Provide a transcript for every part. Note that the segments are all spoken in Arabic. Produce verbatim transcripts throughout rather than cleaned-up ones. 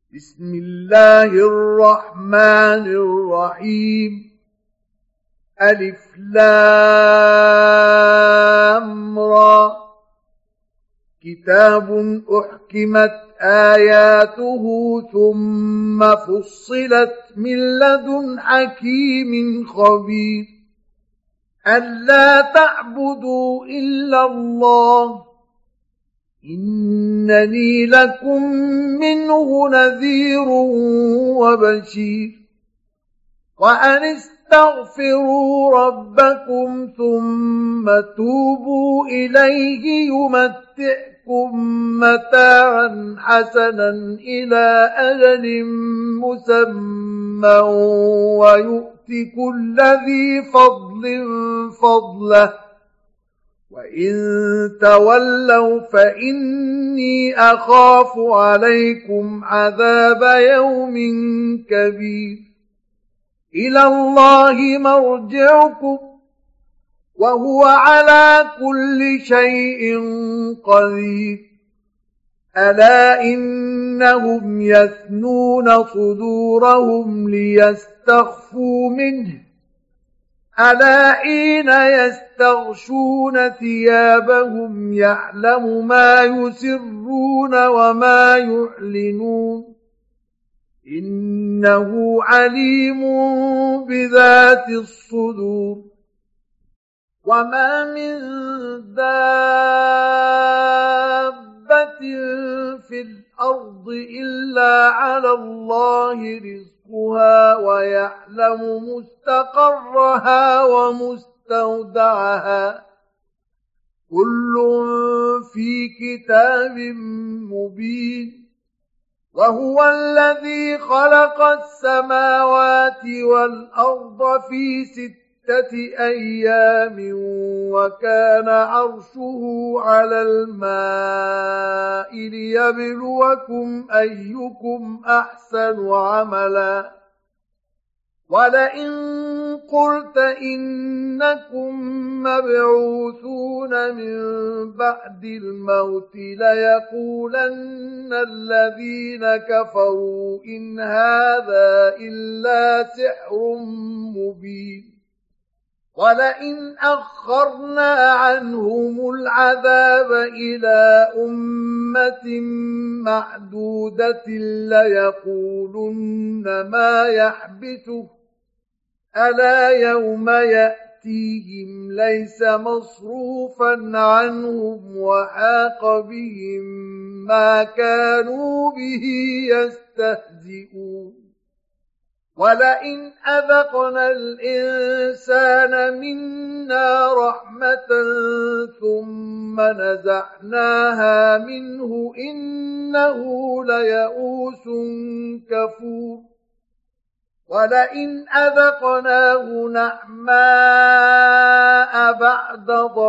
بسم الله الرحمن الرحيم. ألف لام را. كتاب أحكمت آياته ثم فصلت من لدن حكيم خبير. ألا تعبدوا إلا الله إنني لكم منه نذير وبشير. وأن استغفروا ربكم ثم توبوا إليه يمتعكم متاعا حسنا إلى أجل مسمى ويؤتي كل ذي فضل فضله وإن تولوا فإني أخاف عليكم عذاب يوم كبير. إلى الله مرجعكم وهو على كل شيء قدير. ألا إنهم يثنون صدورهم ليستخفوا منه ألا حين يستغشون ثيابهم يعلم ما يسرون وما يعلنون إنه عليم بذات الصدور. وما من دابة في الأرض إلا على الله رزقها ويعلم مستقرها ومستودعها كل في كتاب مبين. وهو الذي خلق السماوات والأرض في ستة أيام وكان عرشه على الماء ليبلوكم أيكم أحسن عملا. ولئن قلت إنكم مبعوثون من بعد الموت ليقولن الذين كفروا إن هذا إلا سحر مبين. ولئن أخرنا عنهم العذاب إلى أمة معدودة ليقولن ما يحبسه ألا يوم يأتيهم ليس مصروفا عنهم وحاق بهم ما كانوا به يستهزئون. ولئن أذقنا الإنسان منا رحمة ثم نزعناها منه إنه ليئوس كفور. ولئن أذقناه نعماء بعد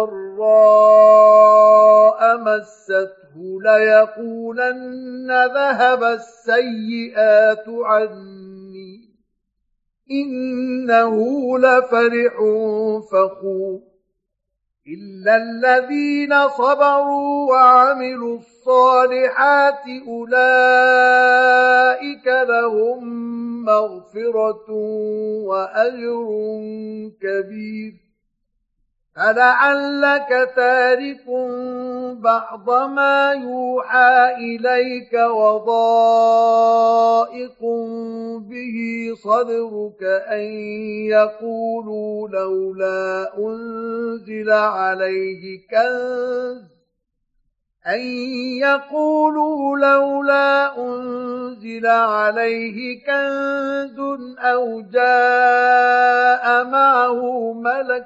ضراء مسته ليقولن ذهب السيئات عني إنه لفرح فخور. إلا الذين صبروا وعملوا الصالحات أولئك لهم مغفرة وأجر كبير. فلعلك تارك بعض ما يوحى إليك وضائق به صدرك أن يقولوا لولا أنزل عليه كنز أن يقولوا لولا أنزل عليه كنز أو جاء معه ملك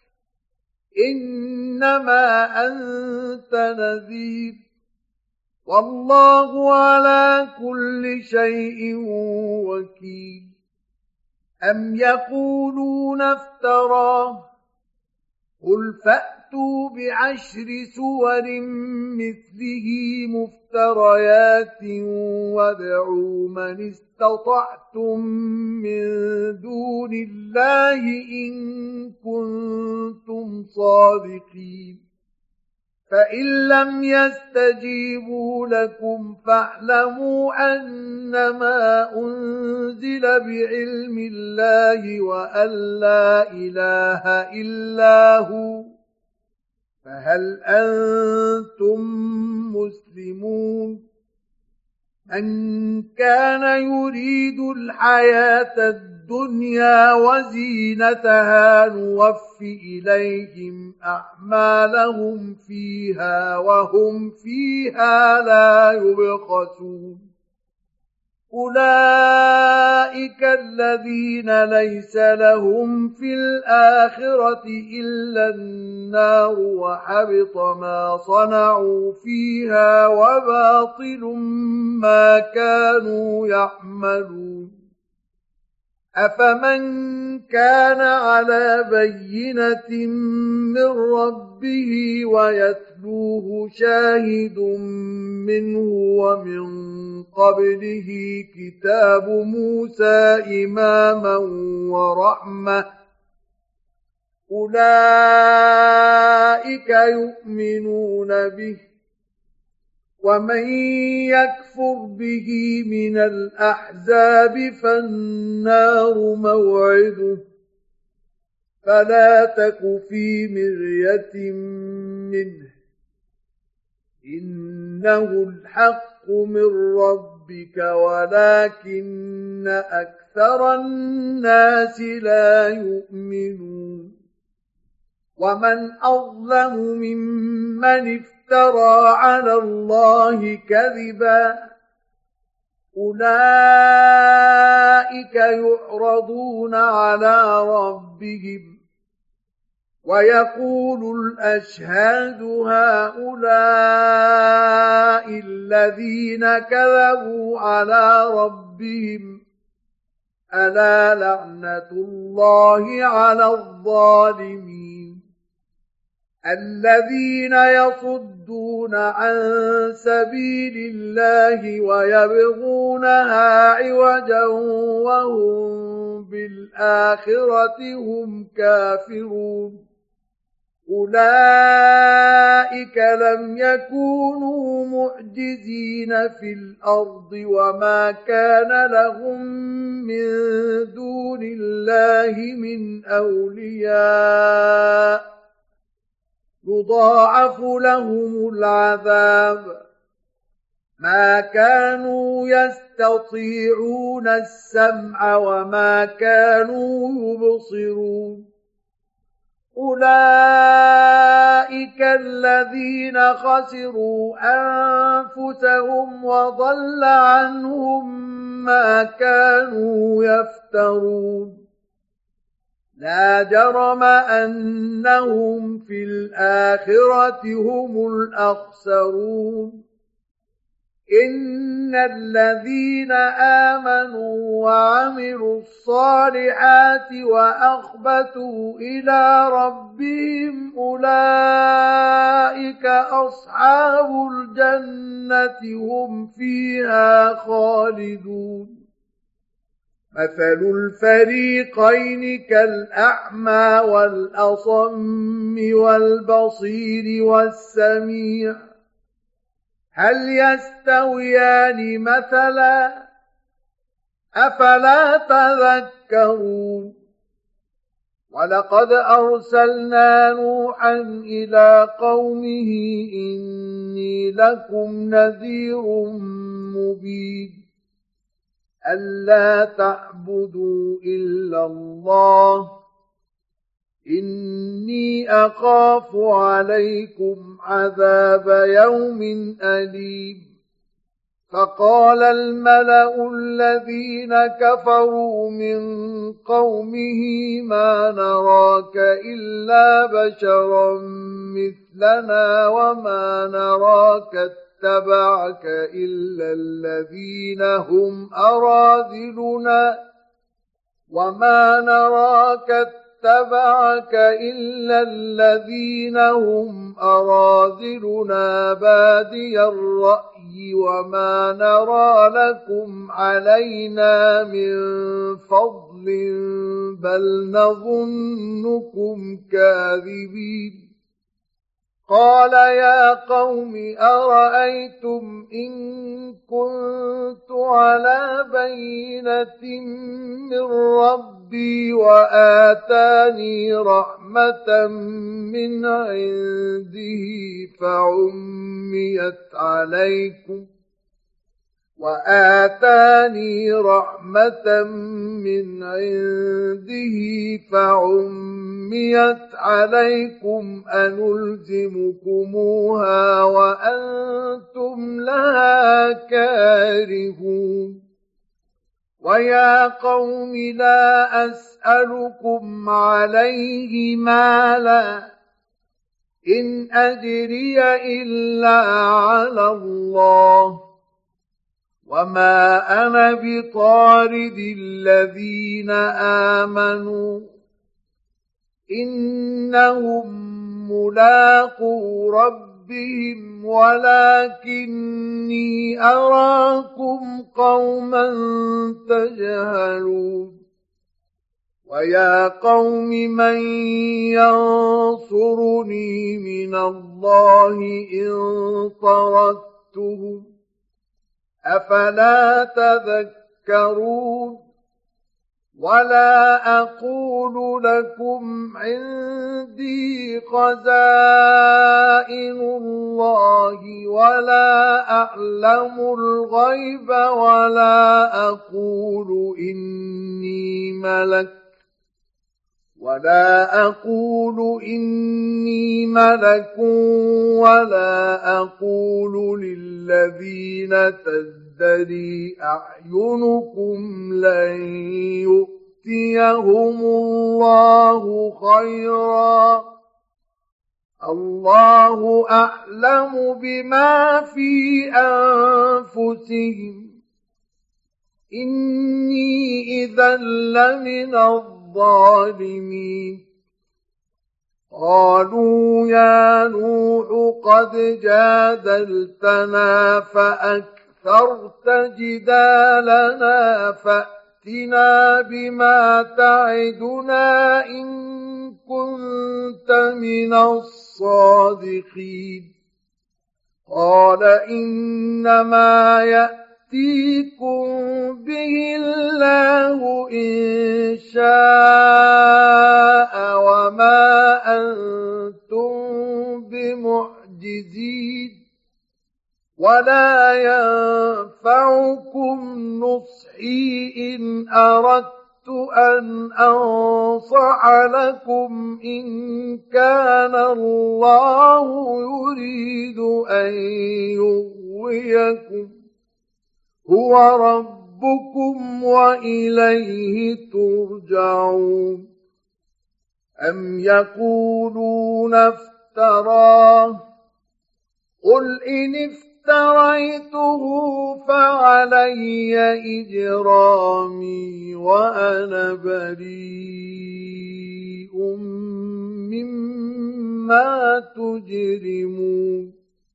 إنما أنت نذير والله على كل شيء وكيل. أم يقولون افتراه قل فأتوا بعشر سور مثله مفتريات وادعوا من استطعتم من دون الله إن كنتم صادقين. فإن لم يستجيبوا لكم فاعلموا أنما أنزل بعلم الله وأن لا إله إلا هو، فهل أنتم مسلمون؟ من كان يريد الحياة الدنيا وزينتها نوف إليهم أعمالهم فيها وهم فيها لا يبخسون. أولئك الذين ليس لهم في الآخرة إلا النار وحبط ما صنعوا فيها وباطل ما كانوا يعملون. أفمن كان على بينة من ربه ويتلوه شاهد منه ومن قبله كتاب موسى إماما ورحمة، أولئك يؤمنون به، ومن يكفر به من الأحزاب فالنار موعده، فلا تك في مرية منه، إنه الحق من ربك ولكن أكثر الناس لا يؤمنون. ومن أظلم ممن افترى على الله كذبا، أولئك يعرضون على ربهم ويقول الأشهاد هؤلاء الذين كذبوا على ربهم، ألا لعنة الله على الظالمين. الذين يصدون عن سبيل الله ويبغونها عوجا وهم بالآخرة هم كافرون، أولئك لم يكونوا معجزين في الأرض وما كان لهم من دون الله من أولياء، يضاعف لهم العذاب، ما كانوا يستطيعون السمع وما كانوا يبصرون. أولئك الذين خسروا أنفسهم وضل عنهم ما كانوا يفترون. لا جرم أنهم في الآخرة هم الأخسرون. إن الذين آمنوا وعملوا الصالحات وأخبتوا إلى ربهم أولئك أصحاب الجنة هم فيها خالدون. مثل الفريقين كالأعمى والأصم والبصير والسميع، هل يستويان مثلا؟ أفلا تذكرون. ولقد أرسلنا نوحا إلى قومه إني لكم نذير مبين ألا تعبدوا إلا الله إني أخاف عليكم عذاب يوم أليم. فقال الملأ الذين كفروا من قومه ما نراك إلا بشرا مثلنا وما نراك اتبعك إلا الذين هم أراذلنا وما نراك اتبعك إلا الذين هم أراذلنا بادي الرأي وما نرى لكم علينا من فضل بل نظنكم كاذبين. قال يا قوم أرأيتم إن كنت على بينة من ربي وآتاني رحمة من عنده فعميت عليكم وآتاني رحمة من عنده فعميت عليكم أنلزمكموها وأنتم لها كارهون ويا قوم لا أسألكم عليه مالا إن أجري إلا على الله وما أنا بطارد الذين آمنوا إنهم ملاقو ربهم ولكني أراكم قوما تجهلون ويا قوم من ينصرني من الله إن طردتهم أفلا تذكرون ولا أقول لكم عندي خزائن الله ولا أعلم الغيب ولا أقول إني ملك ولا أقول إني ملك ولا أقول للذين تزدري أعينكم لن يؤتيهم الله خيرا الله أعلم بما في أنفسهم إني إذا لمن الظالمين قالوا يا نوح قد جادلتنا فأكثرت جدالنا فأتنا بما تعدنا إن كنت من الصادقين قال إنما يأتيكم به الله إن شاء وما أنتم بمعجزين ولا ينفعكم نصحي إن أردت أن أنصح لكم إن كان الله يريد أن يغويكم هو ربكم وإليه ترجعون أم يقولون افتراه قل إن افتريته فعلي إجرامي وأنا بريء مما تجرمون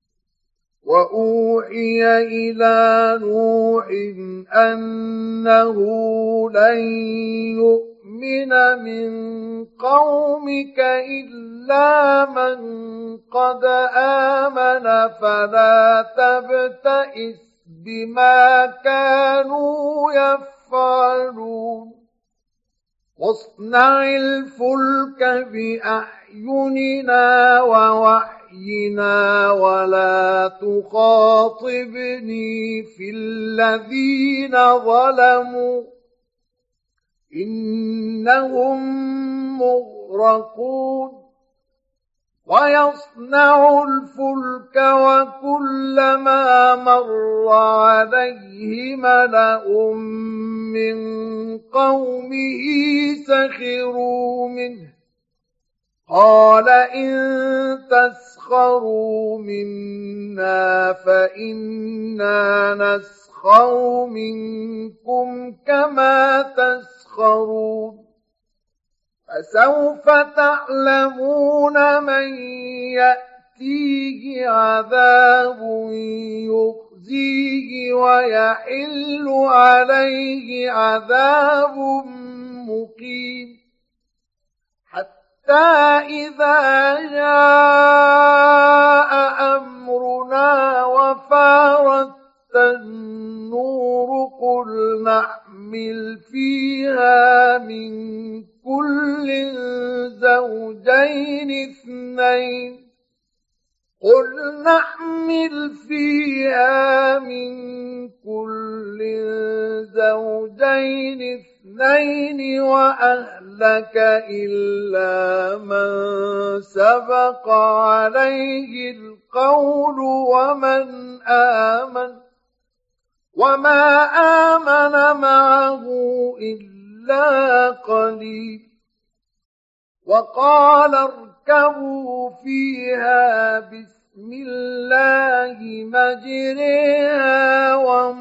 وأوحي إلى نوح أنه لن يؤمن من قومك إلا من قد آمن فلا تبتئس بما كانوا يفعلون واصنع الفلك بأعيننا ووحينا ولا تخاطبني في الذين ظلموا إنهم مغرقون ويصنع الفلك وكلما مر عليه ملأ من قومه سخروا منه قال إن تسخروا منا فإنا نسخر منكم كما تسخرون فسوف تعلمون من يأتيه عذاب يخزيه ويحل عليه عذاب مقيم إذا جاء أمرنا وفارت النور قل نحمل فيها من كل زوجين اثنين قل نحمل فيها من كل زوجين اثنين وأهلك إلا من سبق عليه القول ومن آمن وما آمن معه إلا قليل وقال اركبوا فيها بسم الله مجريها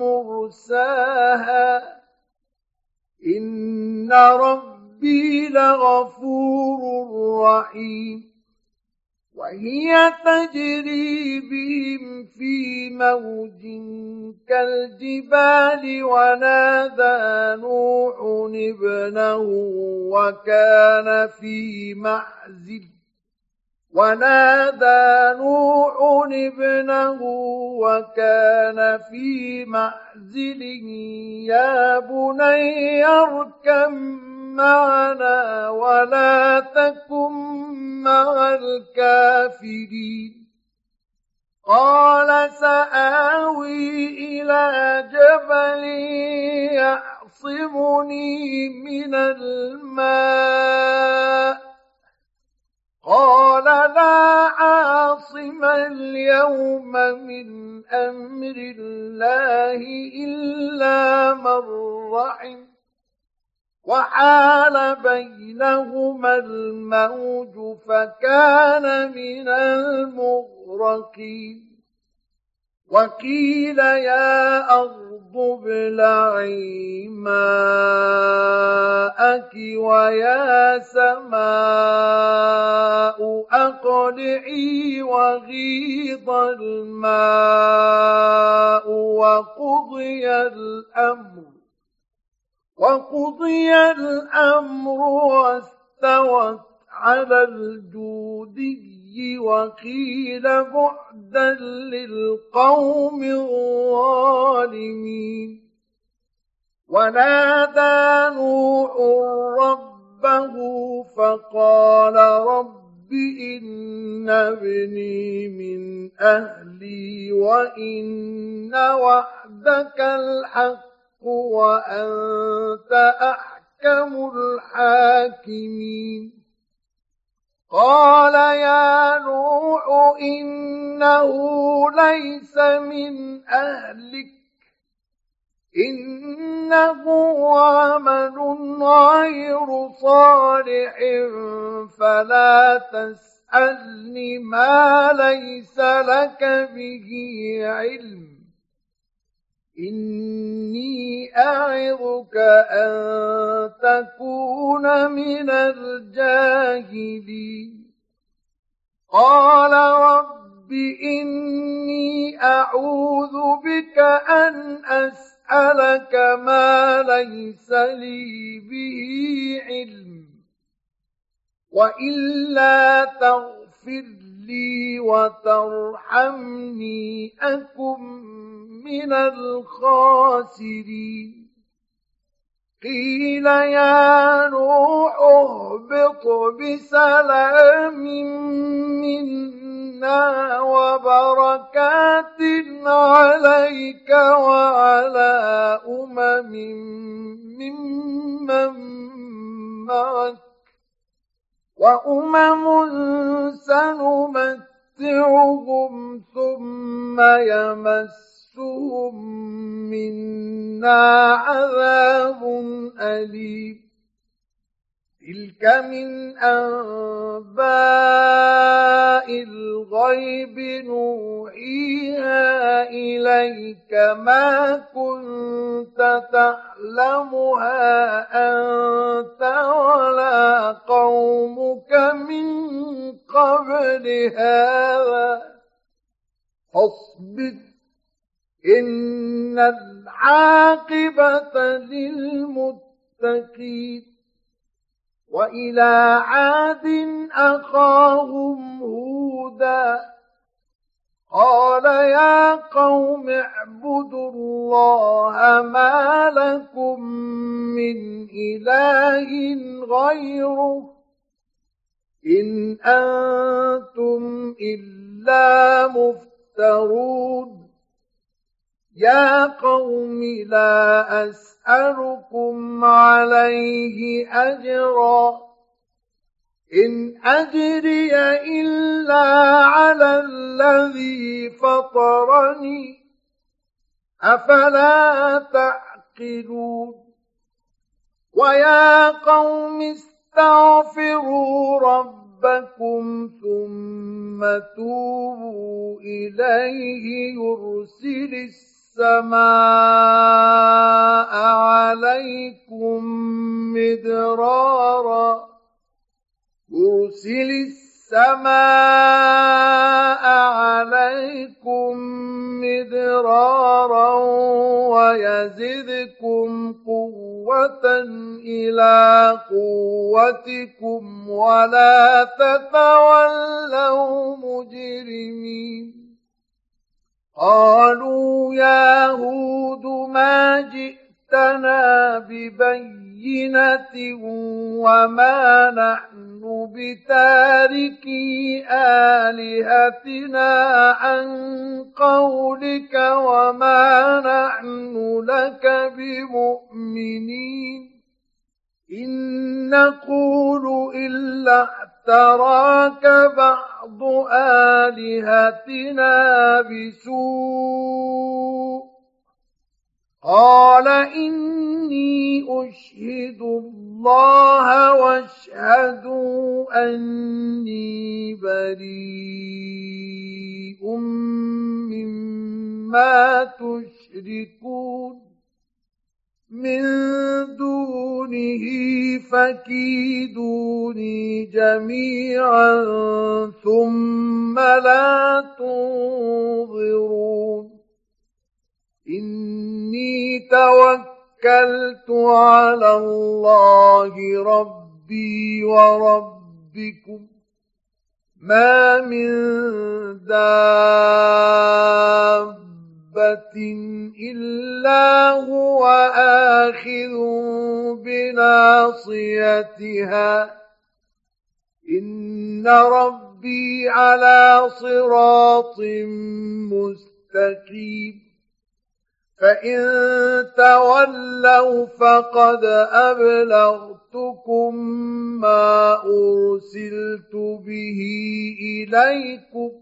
ومرساها إن ربي لغفور رحيم وهي تجري بهم في موج كالجبال ونادى نوح ابنه وكان في معزل ونادى نوح ابنه وكان في معزل يا بني اركب معنا ولا تكن مع الكافرين قال سآوي إلى جبل يعصمني من الماء قال لا عاصم اليوم من أمر الله إلا من رحم وحال بينهما الموج فكان من المغرقين وقيل يا أرض ابلعي ماءك ويا سماء أقلعي وغيض الماء وقضي الأمر وقضي الأمر واستوت على الجودي وقيل بعدا للقوم الظالمين ونادى نوح ربه فقال رب إن ابني من أهلي وإن وعدك الحق وأنت أحكم الحاكمين قال يا نوح إنه ليس من أهلك إنه عمل غير صالح فلا تسألني ما ليس لك به علم إني أعظك أن تكون من الجاهلين قال رب إني أعوذ بك أن أسألك ما ليس لي به علم وإلا تغفر لي وترحمني أكن من الخاسرين قيل يا نوح اهبط بسلام منا وبركات عليك وعلى أمم ممن معك وأمم سنمتعهم ثم يمسهم منا عذاب أليم تلك من أنباء الغيب نوحيها إليك ما كنت تعلمها أنت ولا قومك من قبل هذا فاصبر إن العاقبة للمتقين وإلى عاد أخاهم هودا قال يا قوم اعبدوا الله ما لكم من إله غيره إن أنتم إلا مفترون يا قوم لا أسألكم عليه أجرا إن أجري إلا على الذي فطرني أفلا تعقلون ويا قوم استغفروا ربكم ثم توبوا إليه يرسل السماء عليكم مدرارا يرسل السماء عليكم مدرارا ويزدكم قوة إلى قوتكم ولا تتولوا مجرمين قالوا يا هود ما جئتنا ببينة وما نحن بتاركي آلهتنا عن قولك وما نحن لك بمؤمنين إن نقول إلا اعتراك بعض آلهتنا بسوء قال إني أشهد الله واشهدوا أني بريء مما تشركون من دونه فكيدوني جميعا ثم لا تنظرون إني توكلت على الله ربي وربكم ما من دابة إلا هو آخذ بناصيتها إن ربي على صراط مستقيم فإن تولوا فقد أبلغتكم ما أرسلت به إليكم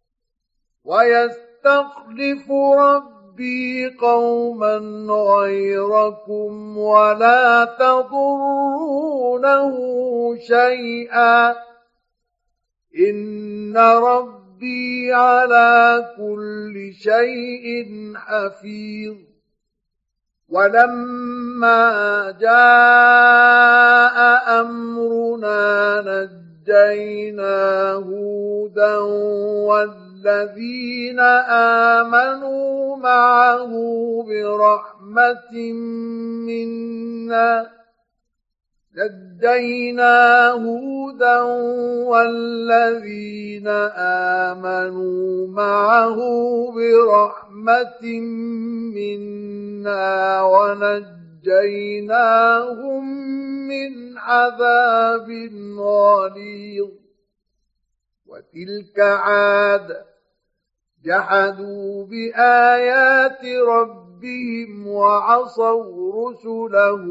ويستخلف ربي قوما غيركم ولا تضرونه شيئا إن ربي ربي على كل شيء حفيظ ولما جاء أمرنا نجينا هودا والذين آمنوا معه برحمة منا نجينا هودا والذين آمنوا معه برحمة منا ونجيناهم من عذاب غليظ وتلك عاد جحدوا بآيات ربهم وعصوا رسله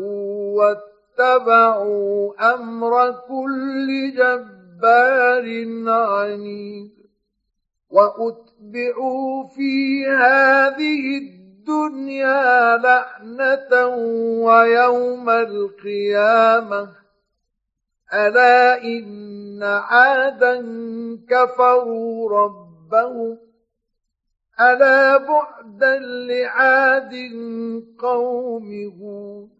اتبعوا أمر كل جبار عنيد وأتبعوا في هذه الدنيا لعنة ويوم القيامة ألا إن عادا كفروا ربهم ألا بعدا لعاد قوم هود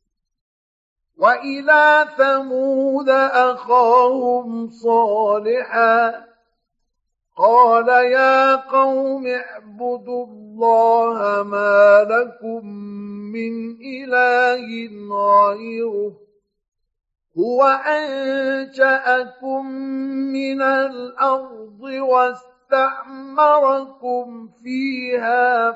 وإلى ثمود أخاهم صالحا قال يا قوم اعبدوا الله ما لكم من إله غيره هو أنشأكم من الأرض واستعمركم فيها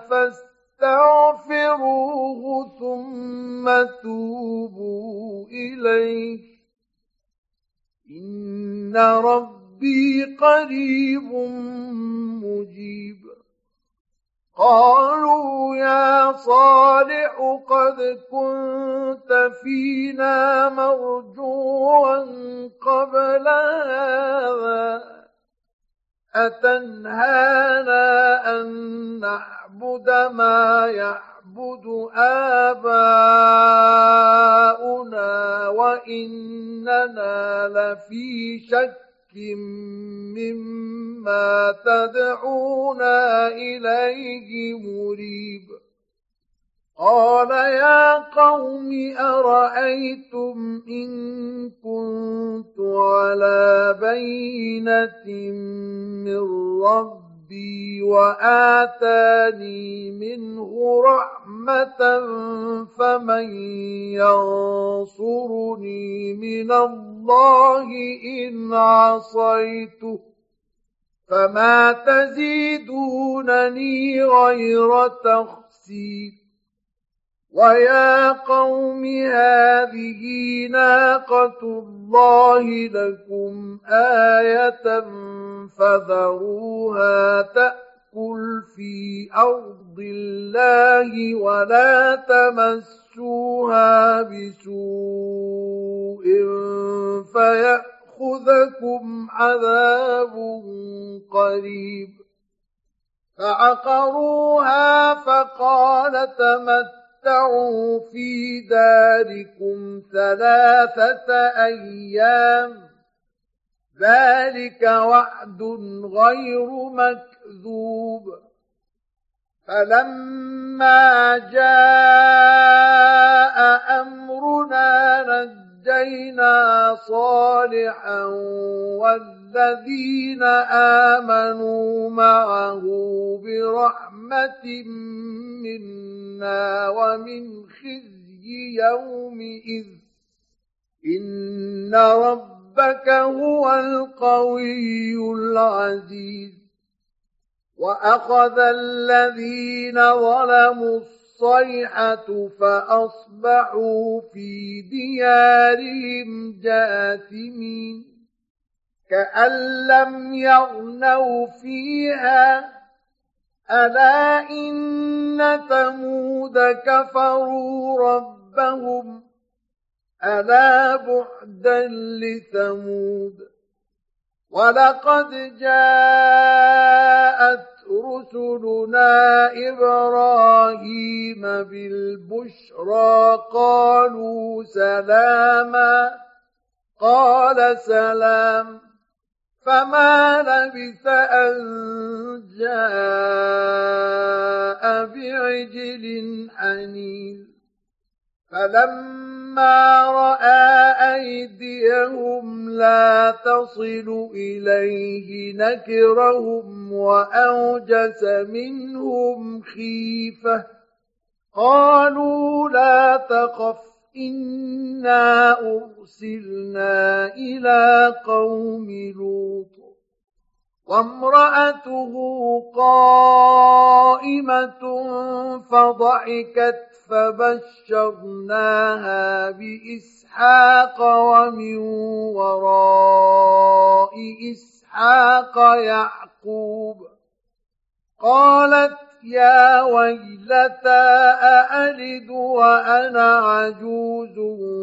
فاستغفروه ثم توبوا إليه إن ربي قريب مجيب. قالوا يا صالح قد كنت فينا مرجوا قبل هذا أتنهانا أن نعبد ما يعبد آباؤنا وإننا لفي شك مما تدعونا إليه مريب. قال يا قوم أرأيتم إن كنت على بينة من ربي وآتاني منه رحمة فمن ينصرني من الله إن عصيته فما تزيدونني غير تخسير. ويا قوم هذه ناقة الله لكم آية فذروها تأكل في أرض الله ولا تمسوها بسوء فيأخذكم عذاب قريب. فعقروها فقال تمتعوا في داركم ثلاثة أيام ذلك وعد غير مكذوب. فلما جاء أمرنا نجينا صالحا والذين آمنوا معه برحمة منا ومن خزي يومئذ إن ربك هو القوي العزيز. وأخذ الذين ظلموا الصيحة فأصبحوا في ديارهم جاثمين كأن لم يغنوا فيها ألا إن ثمود كفروا ربهم ألا بعدا لثمود. ولقد جاءت رسلنا إبراهيم بالبشرى قالوا سلاما قال سلام فما لبث أن جاء بعجل حنيذ. فلما رأى أيديهم لا تصل إليه نكرهم وأوجس منهم خيفة قالوا لا تخف إنا أرسلنا إلى قوم لوط وامرأته قائمة فضحكت فبشرناها بإسحاق ومن وراء إسحاق يعقوب. قالت يا ويلتى أألد وأنا عجوز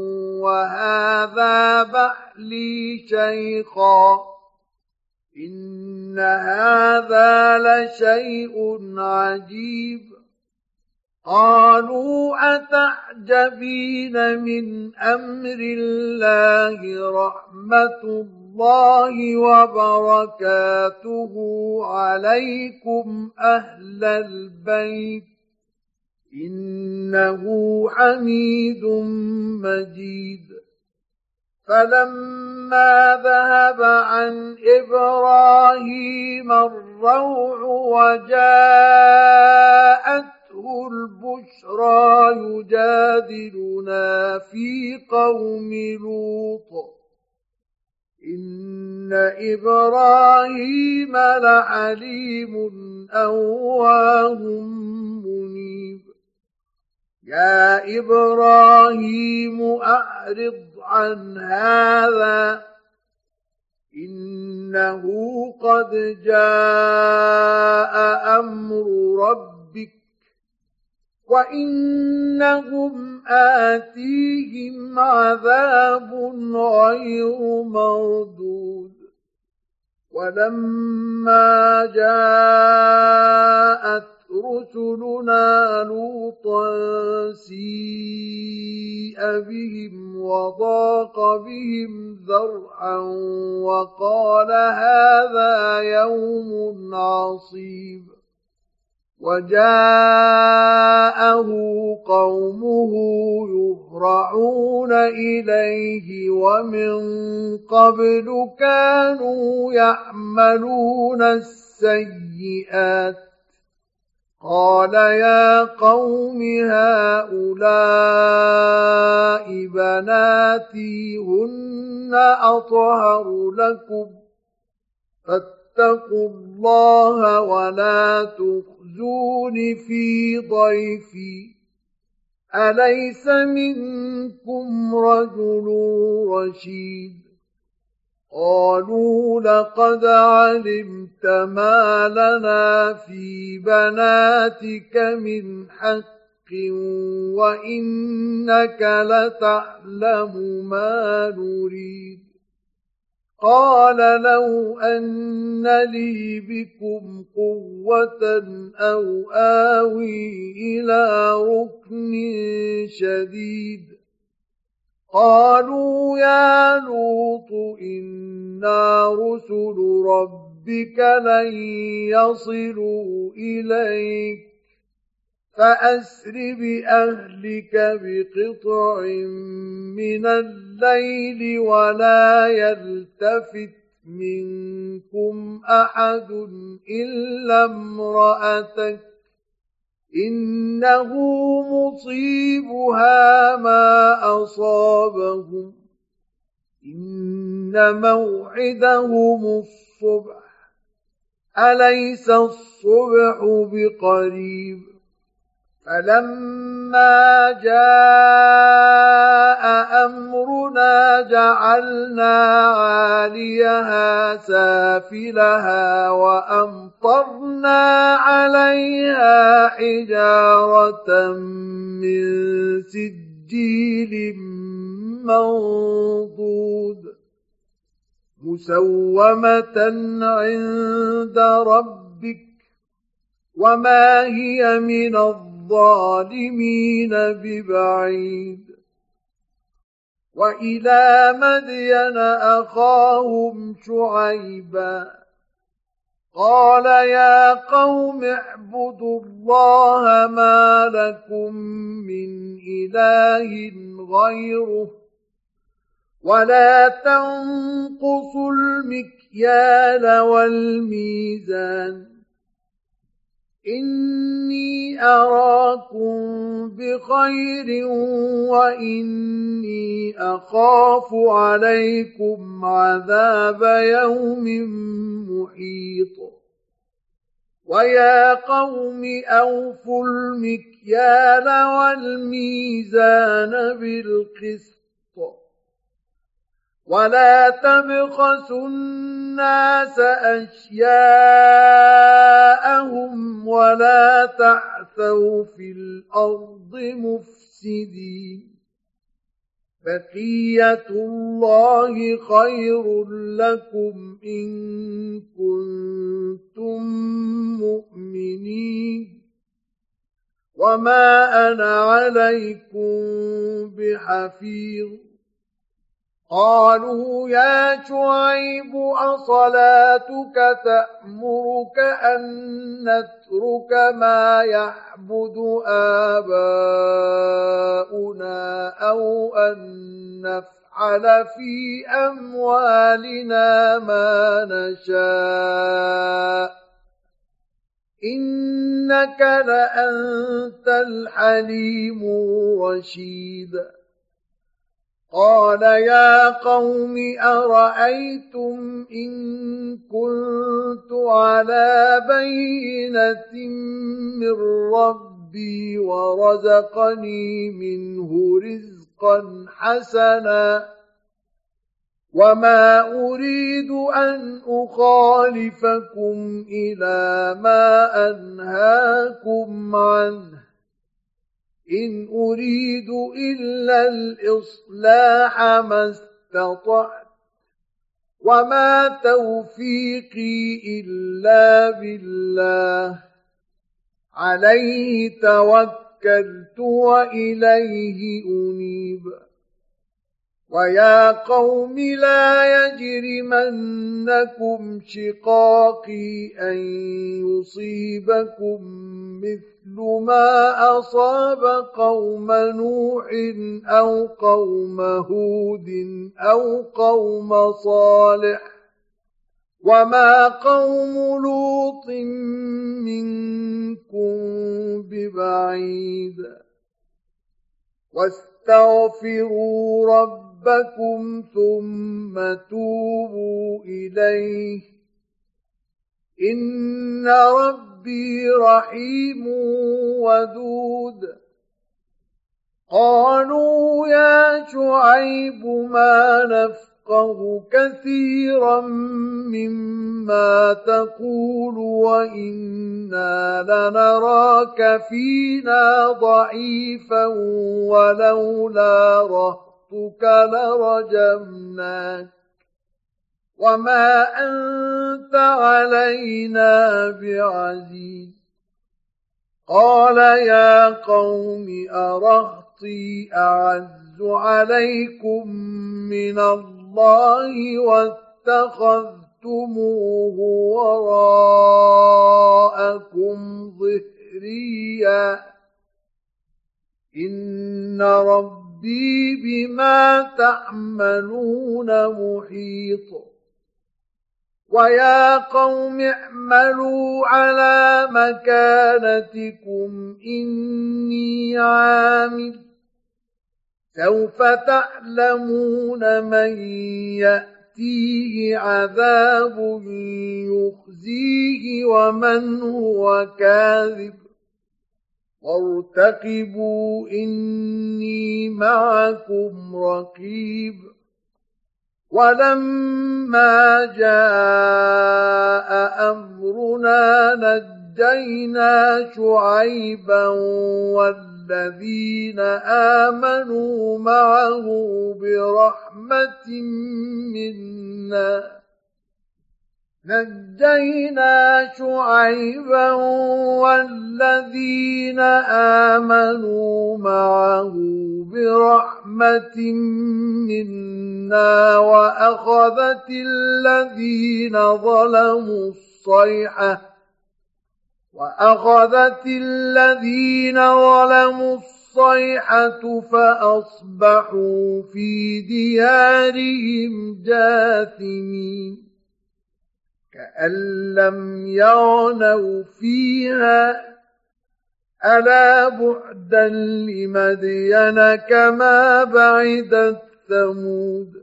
وهذا بعلي شيخا إن هذا لشيء عجيب. قالوا أتعجبين من أمر الله رحمة الله وبركاته عليكم أهل البيت إنه حميد مجيد. فلما ذهب عن إبراهيم الروع وجاءته البشرى يجادلنا في قوم لوط إن إبراهيم لحليم أواه منيب يا إبراهيم أعرض عن هذا إنه قد جاء أمر ربك وإنهم آتيهم عذاب غير مردود ولما جاءت رسلنا لوطا سيء بهم وضاق بهم ذرعا وقال هذا يوم عصيب وجاءه قومه يهرعون إليه ومن قبل كانوا يعملون السيئات قال يا قوم هؤلاء بناتي هن أطهر لكم فاتقوا الله ولا تخزون في ضيفي أليس منكم رجل رشيد قالوا لقد علمت ما لنا في بناتك من حق وإنك لتعلم ما نريد قال لو أن لي بكم قوة أو آوي إلى ركن شديد قالوا يا لوط إنا رسل ربك لن يصلوا إليك فأسر بأهلك بقطع من الليل ولا يلتفت منكم أحد إلا امرأتك إنه مصيبها ما أصابهم إن موعدهم الصبح أليس الصبح بقريب فلما جاء أمرنا جعلنا عاليها سافلها وأمطرنا عليها حجارة من سجيل منضود مسومة عند ربك وما هي من الظالمين ببعيد وإلى مدين أخاهم شعيبا قال يا قوم اعبدوا الله ما لكم من إله غيره ولا تنقصوا المكيال والميزان إني أراكم بخير وإني أخاف عليكم عذاب يوم محيط ويا قوم أوفوا المكيال والميزان بالقسط ولا تبخسوا الناس أشياءهم ولا تعثوا في الأرض مفسدين بقية الله خير لكم إن كنتم مؤمنين وما أنا عليكم بحفيظ قالوا يا شعيب أصلاتك تأمرك أن نترك ما يعبد آباؤنا أو أن نفعل في أموالنا ما نشاء إنك لأنت الحليم الرشيد قال يا قوم أرأيتم إن كنت على بينة من ربي ورزقني منه رزقا حسنا وما أريد أن أخالفكم إلى ما أنهاكم عنه إن أريد إلا الإصلاح ما استطعت وما توفيقي إلا بالله عليه توكلت وإليه أنيب ويا قوم لا يجرمنكم شقاقي أن يصيبكم مثل ما أصاب قوم نوح أو قوم هود أو قوم صالح وما قوم لوط منكم ببعيد واستغفروا ربكم ثم توبوا إليه إن ربي رحيم ودود قالوا يا شعيب ما نفقه كثيرا مما تقول وإنا لنراك فينا ضعيفا ولولا رهطك لرجمناك وما أنت علينا بعزيز قال يا قوم أرهطي أعز عليكم من الله واتخذتموه وراءكم ظهريا إن ربي بما تعملون محيط ويا قوم اعملوا على مكانتكم إني عامل سوف تعلمون من يأتيه عذاب يخزيه ومن هو كاذب وارتقبوا إني معكم رقيب ولما جاء أمرنا نجينا شعيبا والذين آمنوا معه برحمة منا نجينا شعيبا والذين آمنوا معه برحمة منا وأخذت الذين ظلموا الصيحة وأخذت الذين ظلموا الصيحة فأصبحوا في ديارهم جاثمين كأن لم يغنوا فيها ألا بعدا لمدين كما بعدت ثمود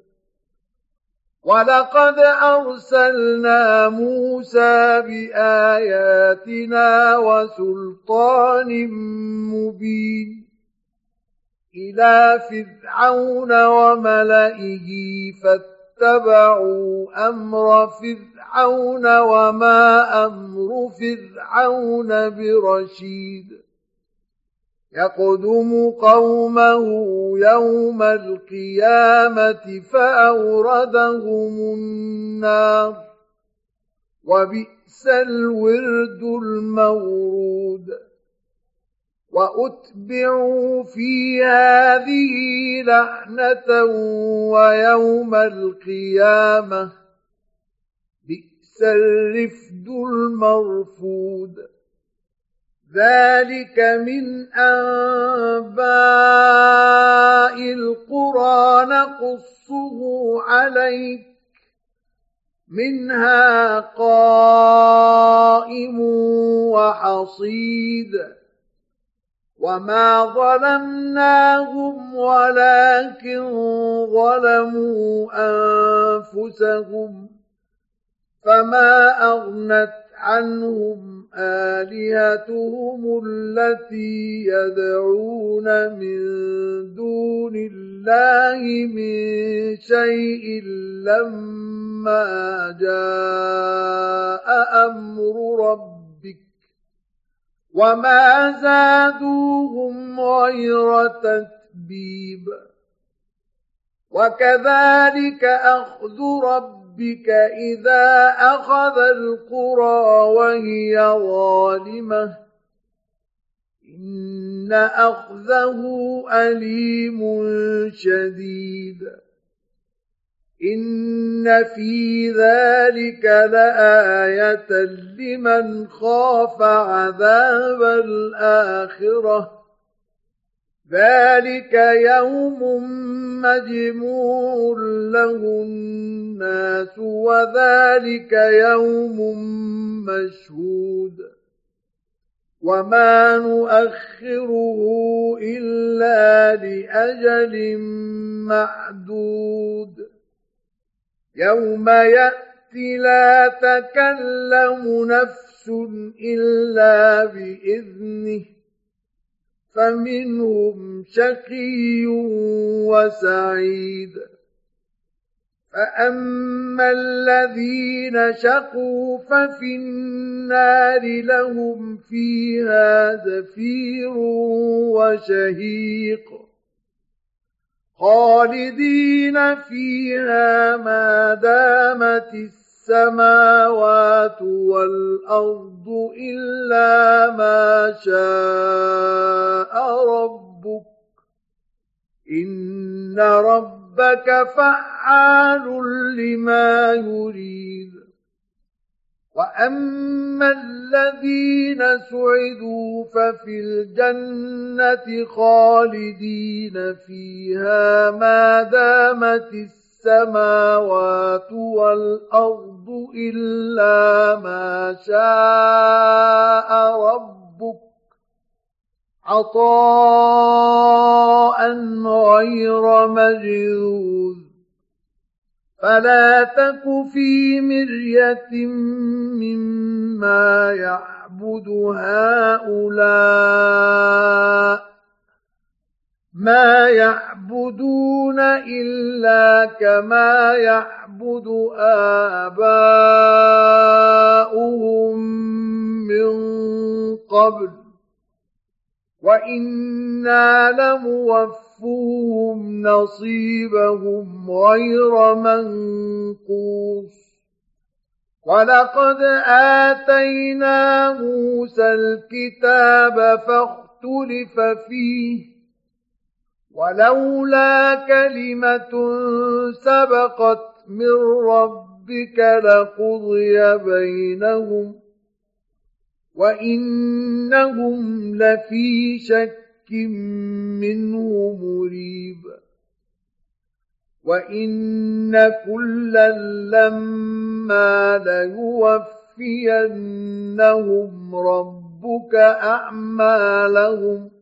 ولقد أرسلنا موسى بآياتنا وسلطان مبين إلى فرعون وملئه فاتبعوا أمر فرعون وما أمر فرعون برشيد يقدم قومه يوم القيامة فأوردهم النار وبئس الورد المورود وأتبعوا في هذه لعنة ويوم القيامة بئس الرفد المرفود ذلك من أنباء القرى نقصه عليك منها قائم وحصيد وما ظلمناهم ولكن ظلموا أنفسهم فما أغنت عنهم آلهتهم التي يدعون من دون الله من شيء لما جاء أمر ربك وما زادوهم غير تتبيب وكذلك أخذ ربك بك إذا أخذ القرى وهي ظالمة إن أخذه أليم شديد إن في ذلك لآية لمن خاف عذاب الآخرة ذلك يوم مجموع له الناس وذلك يوم مشهود وما نؤخره إلا لأجل معدود يوم يأتي لا تكلم نفس إلا بإذنه فمنهم شقي وسعيد فأما الذين شقوا ففي النار لهم فيها زفير وشهيق خالدين فيها ما دامت السماوات والأرض إلا ما شاء ربك إن ربك فعال لما يريد وأما الذين سعدوا ففي الجنة خالدين فيها ما دامت السماوات والأرض إلا ما شاء ربك عطاء غير مجذوذ فلا تك في مرية مما يعبد هؤلاء ما يعبدون إلا كما يعبد آباؤهم من قبل وإنا لموفوهم نصيبهم غير منقوص ولقد آتينا موسى الكتاب فاختلف فيه ولولا كلمة سبقت من ربك لقضي بينهم وإنهم لفي شك منه مريب وإن كلا لما ليوفينهم ربك أعمالهم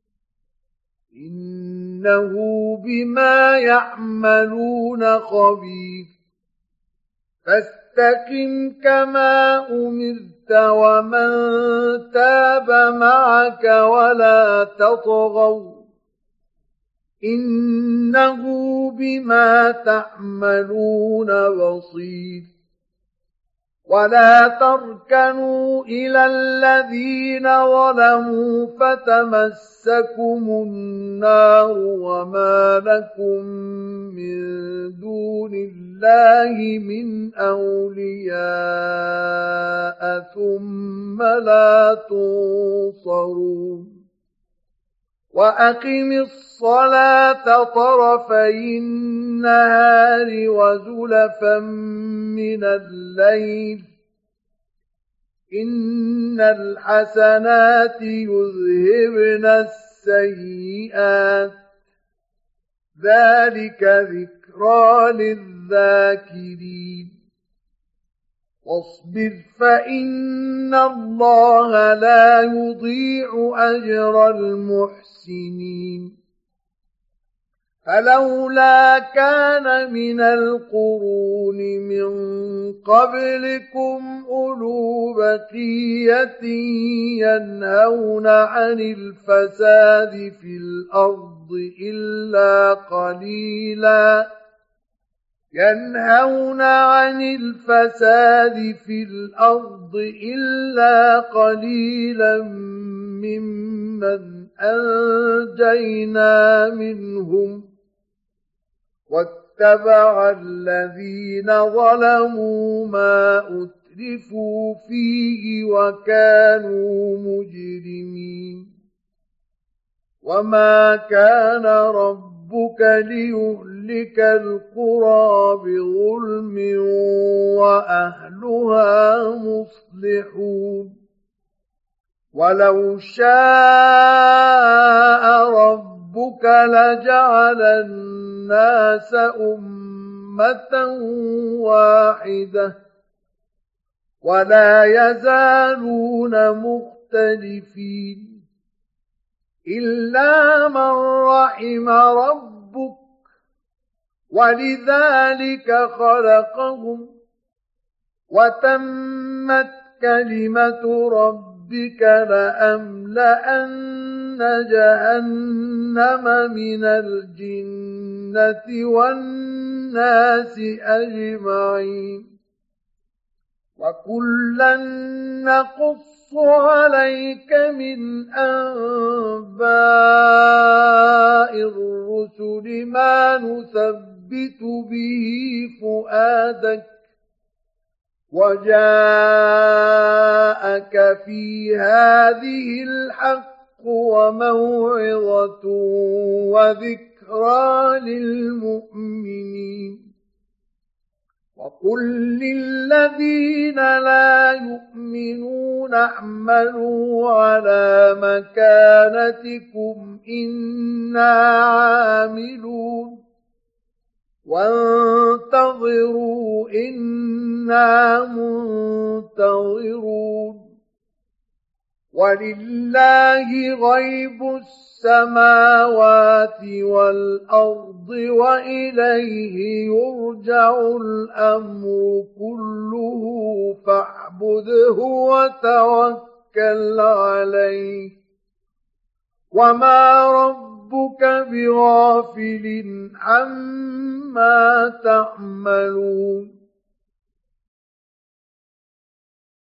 إنه بما يعملون خبير فاستقم كما أمرت ومن تاب معك ولا تطغوا إنه بما تعملون بصير ولا تركنوا إلى الذين ظلموا فتمسكم النار وما لكم من دون الله من أولياء ثم لا تنصرون وأقم الصلاة طرفي النهار وزلفا من الليل إن الحسنات يذهبن السيئات ذلك ذكرى للذاكرين واصبر فإن الله لا يضيع أجر المحسنين فلولا كان من القرون من قبلكم أولو بقية ينهون عن الفساد في الأرض إلا قليلا ينهون عن الفساد في الأرض إلا قليلا ممن أنجينا منهم واتبع الذين ظلموا ما أترفوا فيه وكانوا مجرمين وما كان ربك ليهلك القرى بظلم وأهلها مصلحون ولو شاء ربك لجعل الناس أمة واحدة ولا يزالون مختلفين إلا من رحم ربك ولذلك خلقهم وتمت كلمة ربك لأملأن جهنم من الجنة والناس أجمعين وكلا نقص عليك من أنباء الرسل ما نثبت به فؤادك وجاءك في هذه الحق وموعظة وذكرى للمؤمنين وقل للذين لا يؤمنون اعملوا على مكانتكم إنا عاملون وانتظروا إنا منتظرون ولله غيب السماوات والأرض وإليه يرجع الأمر كله فاعبده وتوكل عليه وما ربك بغافل عما تعملون